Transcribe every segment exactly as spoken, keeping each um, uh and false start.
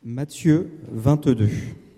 Matthieu vingt-deux.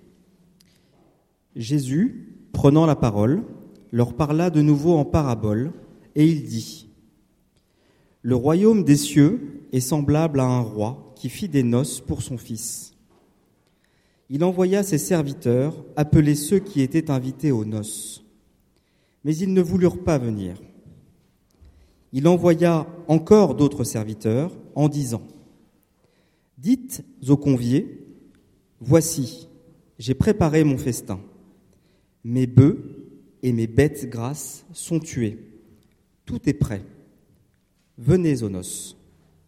Jésus, prenant la parole, leur parla de nouveau en parabole, et il dit : Le royaume des cieux est semblable à un roi qui fit des noces pour son fils. Il envoya ses serviteurs appeler ceux qui étaient invités aux noces. Mais ils ne voulurent pas venir. Il envoya encore d'autres serviteurs en disant : Dites aux conviés, voici, j'ai préparé mon festin. Mes bœufs et mes bêtes grasses sont tués. Tout est prêt. Venez aux noces.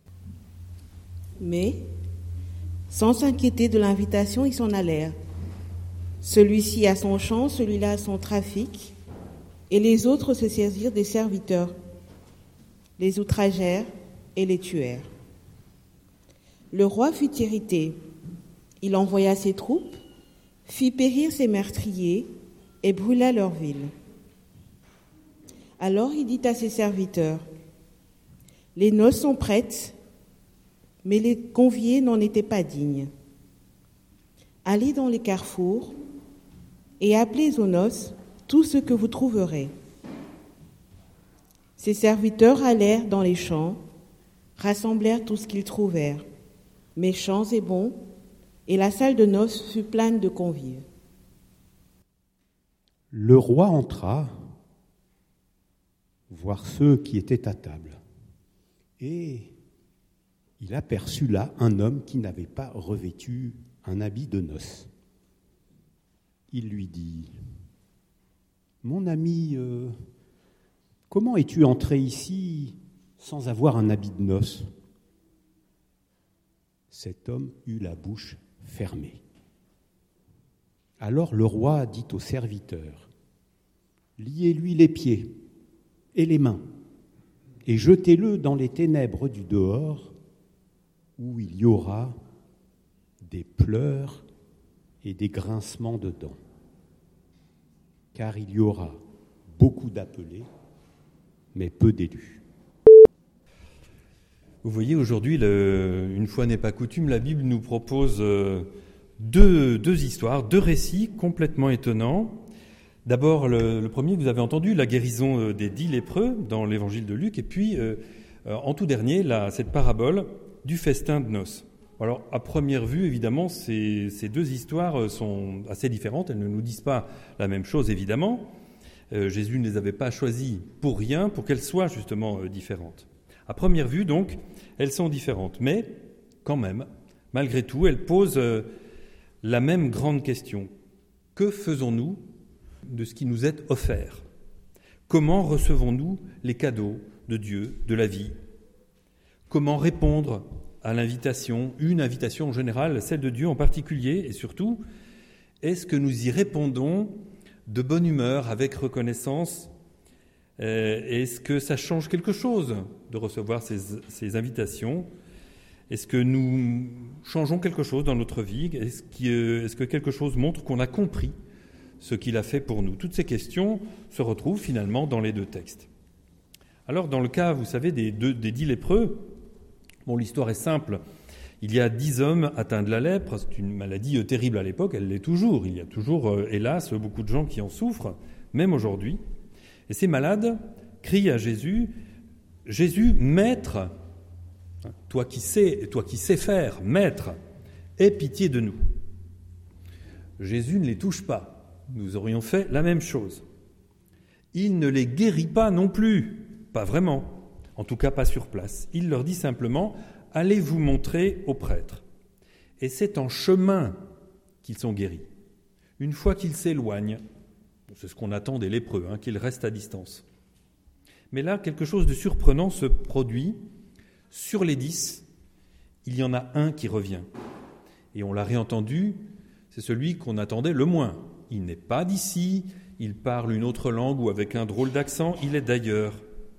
Mais, sans s'inquiéter de l'invitation, ils s'en allèrent. Celui-ci a son champ, celui-là a son trafic, et les autres se saisirent des serviteurs, les outragèrent et les tuèrent. Le roi fut irrité. Il envoya ses troupes, fit périr ses meurtriers et brûla leur ville. Alors il dit à ses serviteurs : Les noces sont prêtes, mais les conviés n'en étaient pas dignes. Allez dans les carrefours et appelez aux noces tout ce que vous trouverez. Ses serviteurs allèrent dans les champs, rassemblèrent tout ce qu'ils trouvèrent, méchants et bons, et la salle de noces fut pleine de convives. Le roi entra voir ceux qui étaient à table, et il aperçut là un homme qui n'avait pas revêtu un habit de noces. Il lui dit : Mon ami, euh, comment es-tu entré ici sans avoir un habit de noces ? Cet homme eut la bouche fermée. Alors le roi dit aux serviteurs : Liez-lui les pieds et les mains et jetez-le dans les ténèbres du dehors, où il y aura des pleurs et des grincements de dents. Car il y aura beaucoup d'appelés, mais peu d'élus. Vous voyez, aujourd'hui, le, une fois n'est pas coutume, la Bible nous propose euh, deux, deux histoires, deux récits complètement étonnants. D'abord, le, le premier que vous avez entendu, la guérison des dix lépreux dans l'évangile de Luc, et puis, euh, en tout dernier, la, cette parabole du festin de noces. Alors, à première vue, évidemment, ces, ces deux histoires sont assez différentes. Elles ne nous disent pas la même chose, évidemment. Euh, Jésus ne les avait pas choisies pour rien, pour qu'elles soient justement euh, différentes. À première vue, donc, elles sont différentes. Mais, quand même, malgré tout, elles posent euh, la même grande question. Que faisons-nous de ce qui nous est offert ? Comment recevons-nous les cadeaux de Dieu, de la vie ? Comment répondre à l'invitation, une invitation en général, celle de Dieu en particulier, et surtout, est-ce que nous y répondons de bonne humeur, avec reconnaissance ? euh, Est-ce que ça change quelque chose de recevoir ces, ces invitations ? Est-ce que nous changeons quelque chose dans notre vie ? Est-ce que, est-ce que quelque chose montre qu'on a compris ce qu'il a fait pour nous ? Toutes ces questions se retrouvent finalement dans les deux textes. Alors, dans le cas, vous savez, des, deux, des dix lépreux, bon, l'histoire est simple. Il y a dix hommes atteints de la lèpre. C'est une maladie terrible à l'époque, elle l'est toujours. Il y a toujours, euh, hélas, beaucoup de gens qui en souffrent, même aujourd'hui. Et ces malades crient à Jésus : Jésus, maître, toi qui sais, toi qui sais faire, maître, aie pitié de nous. Jésus ne les touche pas. Nous aurions fait la même chose. Il ne les guérit pas non plus, pas vraiment, en tout cas pas sur place. Il leur dit simplement : allez vous montrer aux prêtres. Et c'est en chemin qu'ils sont guéris. Une fois qu'ils s'éloignent, c'est ce qu'on attend des lépreux, hein, qu'ils restent à distance. Mais là, quelque chose de surprenant se produit. Sur les dix, il y en a un qui revient. Et on l'a réentendu, c'est celui qu'on attendait le moins. Il n'est pas d'ici, il parle une autre langue ou avec un drôle d'accent, il est d'ailleurs.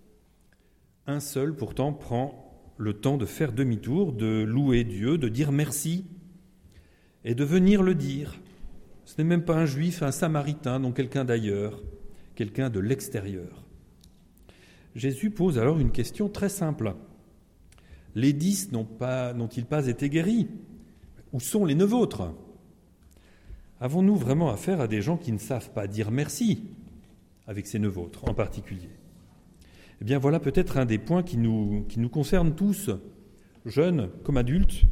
Un seul, pourtant, prend le temps de faire demi-tour, de louer Dieu, de dire merci et de venir le dire. Ce n'est même pas un juif, un samaritain, non quelqu'un d'ailleurs, quelqu'un de l'extérieur. Jésus pose alors une question très simple. Les dix n'ont pas, n'ont-ils pas été guéris ? Où sont les neuf autres ? Avons-nous vraiment affaire à des gens qui ne savent pas dire merci, avec ces neuf autres en particulier ? Eh bien voilà peut-être un des points qui nous, qui nous concerne tous, jeunes comme adultes.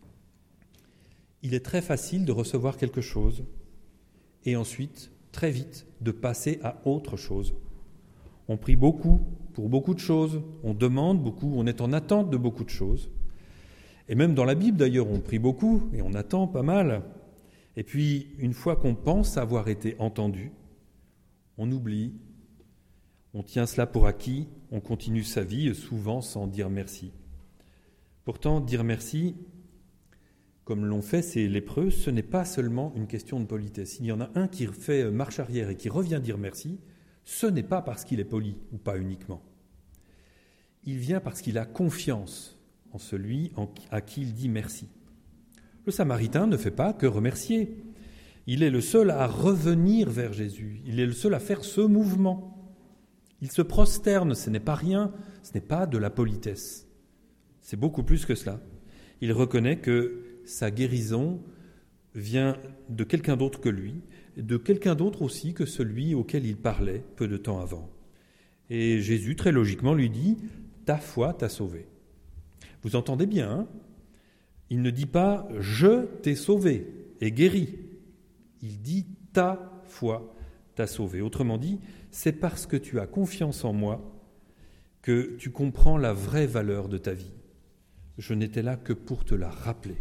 Il est très facile de recevoir quelque chose et ensuite, très vite, de passer à autre chose. On prie beaucoup pour beaucoup de choses, on demande beaucoup, on est en attente de beaucoup de choses. Et même dans la Bible d'ailleurs, on prie beaucoup et on attend pas mal. Et puis, une fois qu'on pense avoir été entendu, on oublie, on tient cela pour acquis, on continue sa vie, souvent sans dire merci. Pourtant, dire merci, comme l'ont fait ces lépreux, ce n'est pas seulement une question de politesse. S'il y en a un qui fait marche arrière et qui revient dire merci, ce n'est pas parce qu'il est poli, ou pas uniquement. Il vient parce qu'il a confiance en celui à qui il dit merci. Le Samaritain ne fait pas que remercier. Il est le seul à revenir vers Jésus. Il est le seul à faire ce mouvement. Il se prosterne, ce n'est pas rien, ce n'est pas de la politesse. C'est beaucoup plus que cela. Il reconnaît que sa guérison vient de quelqu'un d'autre que lui, de quelqu'un d'autre aussi que celui auquel il parlait peu de temps avant. Et Jésus, très logiquement, lui dit « Ta foi t'a sauvé ». Vous entendez bien, hein ? Il ne dit pas « Je t'ai sauvé et guéri ». Il dit « Ta foi t'a sauvé ». Autrement dit, c'est parce que tu as confiance en moi que tu comprends la vraie valeur de ta vie. Je n'étais là que pour te la rappeler.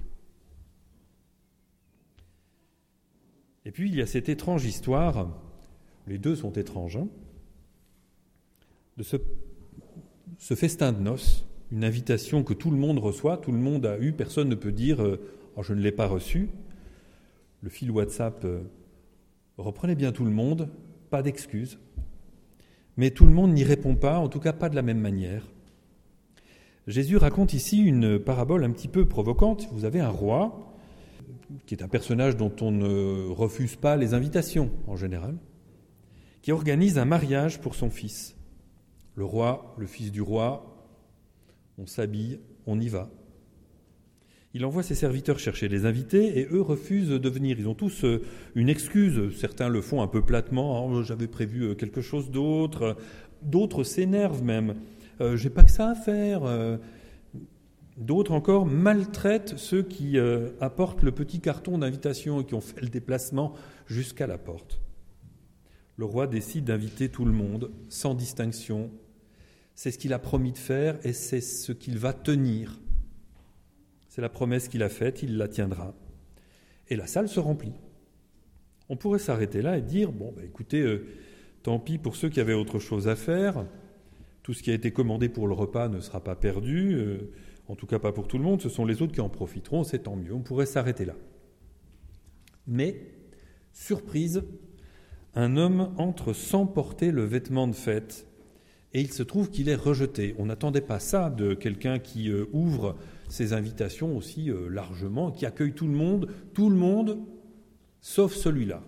Et puis, il y a cette étrange histoire, les deux sont étranges, hein, de ce, ce festin de noces, une invitation que tout le monde reçoit, tout le monde a eu, personne ne peut dire euh, « oh, je ne l'ai pas reçu ». Le fil WhatsApp euh, reprenait bien tout le monde, pas d'excuses. Mais tout le monde n'y répond pas, en tout cas pas de la même manière. Jésus raconte ici une parabole un petit peu provocante. Vous avez un roi, qui est un personnage dont on ne refuse pas les invitations en général, qui organise un mariage pour son fils. Le roi, le fils du roi, on s'habille, on y va. Il envoie ses serviteurs chercher les invités et eux refusent de venir. Ils ont tous une excuse. Certains le font un peu platement. Oh, j'avais prévu quelque chose d'autre. D'autres s'énervent même. Euh, j'ai pas que ça à faire. Euh, D'autres encore maltraitent ceux qui euh, apportent le petit carton d'invitation et qui ont fait le déplacement jusqu'à la porte. Le roi décide d'inviter tout le monde, sans distinction. C'est ce qu'il a promis de faire et c'est ce qu'il va tenir. C'est la promesse qu'il a faite, il la tiendra. Et la salle se remplit. On pourrait s'arrêter là et dire, bon, bah, écoutez, euh, tant pis pour ceux qui avaient autre chose à faire. Tout ce qui a été commandé pour le repas ne sera pas perdu. Euh, En tout cas, pas pour tout le monde, ce sont les autres qui en profiteront, c'est tant mieux, on pourrait s'arrêter là. Mais, surprise, un homme entre sans porter le vêtement de fête, et il se trouve qu'il est rejeté. On n'attendait pas ça de quelqu'un qui euh, ouvre ses invitations aussi euh, largement, qui accueille tout le monde, tout le monde, sauf celui-là.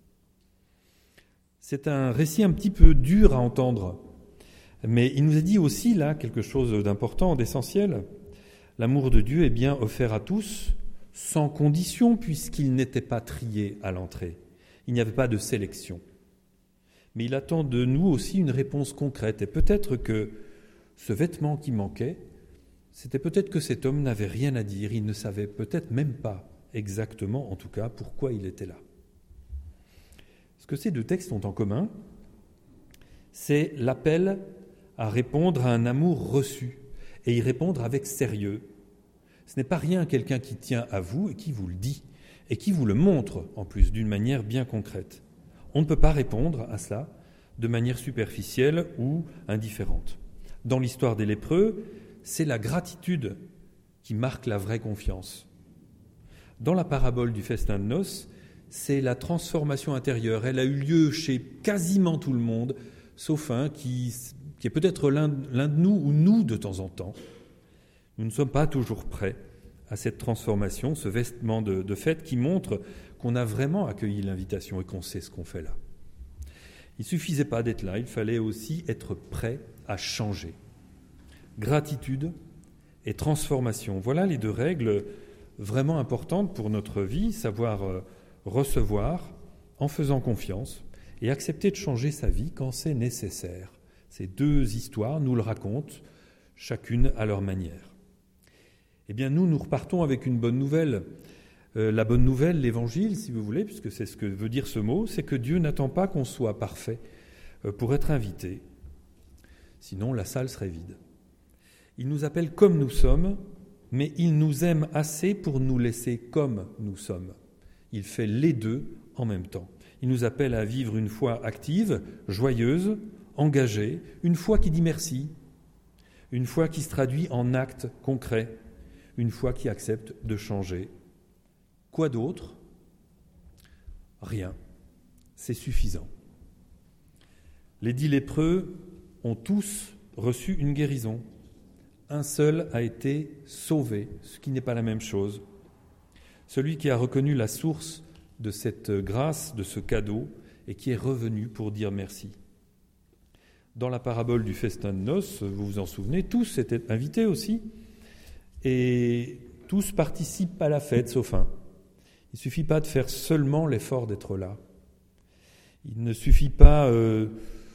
C'est un récit un petit peu dur à entendre, mais il nous a dit aussi là quelque chose d'important, d'essentiel. L'amour de Dieu est bien offert à tous, sans condition, puisqu'il n'était pas trié à l'entrée. Il n'y avait pas de sélection. Mais il attend de nous aussi une réponse concrète. Et peut-être que ce vêtement qui manquait, c'était peut-être que cet homme n'avait rien à dire. Il ne savait peut-être même pas exactement, en tout cas, pourquoi il était là. Ce que ces deux textes ont en commun, c'est l'appel à répondre à un amour reçu. Et y répondre avec sérieux. Ce n'est pas rien quelqu'un qui tient à vous et qui vous le dit, et qui vous le montre en plus d'une manière bien concrète. On ne peut pas répondre à cela de manière superficielle ou indifférente. Dans l'histoire des lépreux, c'est la gratitude qui marque la vraie confiance. Dans la parabole du festin de noces, c'est la transformation intérieure. Elle a eu lieu chez quasiment tout le monde, sauf un qui... qui est peut-être l'un, l'un de nous ou nous de temps en temps. Nous ne sommes pas toujours prêts à cette transformation, ce vêtement de, de fête qui montre qu'on a vraiment accueilli l'invitation et qu'on sait ce qu'on fait là. Il ne suffisait pas d'être là, il fallait aussi être prêt à changer. Gratitude et transformation, voilà les deux règles vraiment importantes pour notre vie, savoir euh, recevoir en faisant confiance et accepter de changer sa vie quand c'est nécessaire. Ces deux histoires nous le racontent, chacune à leur manière. Eh bien, nous, nous repartons avec une bonne nouvelle. Euh, la bonne nouvelle, l'évangile, si vous voulez, puisque c'est ce que veut dire ce mot, c'est que Dieu n'attend pas qu'on soit parfait euh, pour être invité. Sinon, la salle serait vide. Il nous appelle comme nous sommes, mais il nous aime assez pour nous laisser comme nous sommes. Il fait les deux en même temps. Il nous appelle à vivre une foi active, joyeuse, engagée, une foi qui dit merci, une foi qui se traduit en actes concrets, une foi qui accepte de changer. Quoi d'autre ? Rien. C'est suffisant. Les dix lépreux ont tous reçu une guérison. Un seul a été sauvé, ce qui n'est pas la même chose. Celui qui a reconnu la source de cette grâce, de ce cadeau, et qui est revenu pour dire merci. Dans la parabole du festin de noces, vous vous en souvenez, tous étaient invités aussi, et tous participent à la fête, sauf un. Il ne suffit pas de faire seulement l'effort d'être là. Il ne suffit pas euh,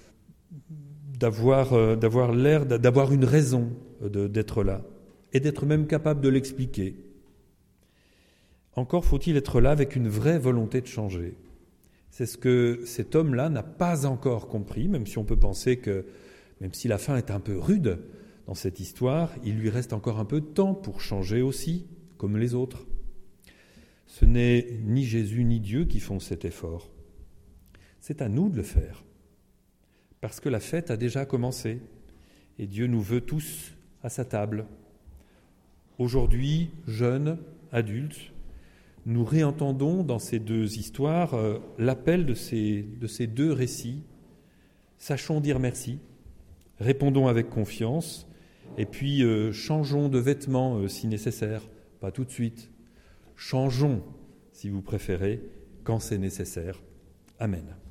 d'avoir, euh, d'avoir l'air, d'avoir une raison de, d'être là, et d'être même capable de l'expliquer. Encore faut-il être là avec une vraie volonté de changer. C'est ce que cet homme-là n'a pas encore compris, même si on peut penser que, même si la fin est un peu rude dans cette histoire, il lui reste encore un peu de temps pour changer aussi, comme les autres. Ce n'est ni Jésus ni Dieu qui font cet effort. C'est à nous de le faire, parce que la fête a déjà commencé, et Dieu nous veut tous à sa table. Aujourd'hui, jeunes, adultes, nous réentendons dans ces deux histoires euh, l'appel de ces, de ces deux récits. Sachons dire merci, répondons avec confiance, et puis euh, changeons de vêtements euh, si nécessaire, pas tout de suite. Changeons, si vous préférez, quand c'est nécessaire. Amen.